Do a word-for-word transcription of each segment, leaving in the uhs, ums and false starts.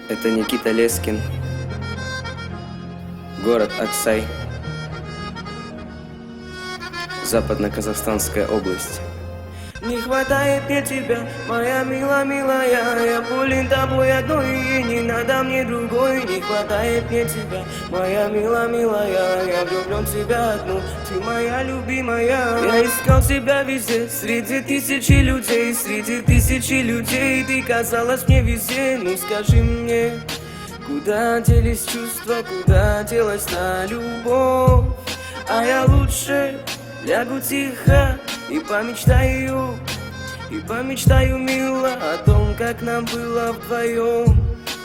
Это Никита Лескин, город Аксай, Западно-Казахстанская область. Не хватает мне тебя, моя мила-милая. Я болен тобой одной, и не надо мне другой. Не хватает мне тебя, моя мила-милая. Я влюблен в тебя одну, ты моя любимая. Я искал тебя везде, среди тысячи людей. Среди тысячи людей ты казалась мне везде. Ну скажи мне, куда делись чувства, куда делась та любовь? А я лучше лягу тихо и помечтаю, и помечтаю, мило, о том, как нам было вдвоем,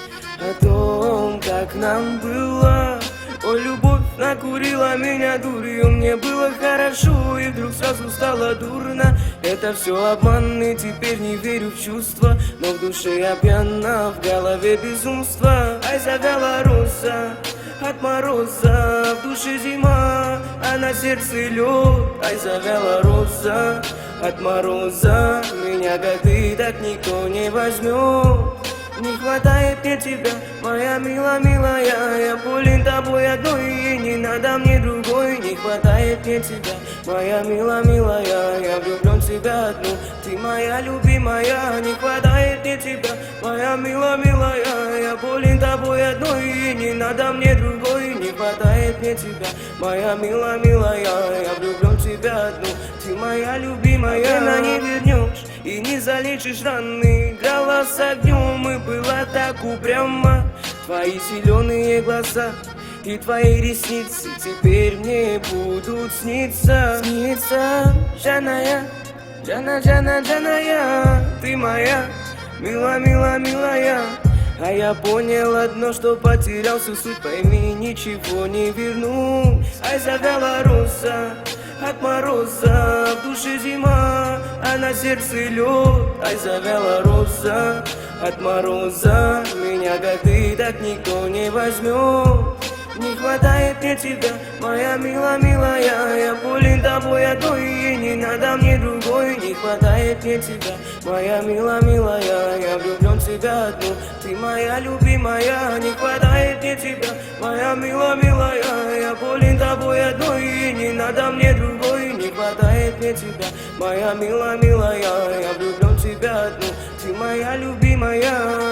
о том, как нам было. Ой, любовь накурила меня дурью, мне было хорошо, и вдруг сразу стало дурно. Это все обман, и теперь не верю в чувства, но в душе я пьяна, в голове безумство. Ай, завяла роза от мороза, в душе зима, а на сердце лед. Ай, завяла роза от мороза, меня как ты так никто не возьмет. Не хватает мне тебя, моя мила-милая. Я болен тобой одной, и не надо мне другой. Не хватает мне тебя, моя мила-милая. Я влюблен в тебя одну, ты моя любимая. Не хватает мне тебя, моя мила-милая. Я болен тобой одной, и не надо мне другой. Не хватает мне тебя, моя мила-милая. Я влюблен в тебя одну, ты моя любимая. Время не вернешь и не залечишь раны. Играла с огнем и была так упряма. Твои зеленые глаза и твои ресницы теперь мне будут сниться. Снится, Джаная, Джана, Джана, Джаная. Ты моя, мила, мила, милая. А я понял одно, что потерял всю суть. Пойми, ничего не верну. Ай, завяла роза от мороза, в душе зима, а на сердце лед. Ай, завяла роза от мороза, меня как ты так никто не возьмет. Не хватает мне тебя, моя мила-милая. Я болен тобой одной, и не надо мне другой. Не хватает мне тебя, моя мила-милая. Я влюблен в тебя одну, ты моя любимая. Не хватает мне тебя, моя мила-милая. Я болен тобой одной, и не надо мне другой. Не хватает мне тебя, моя мила-милая. Я влюблен в тебя одну, ты моя любимая.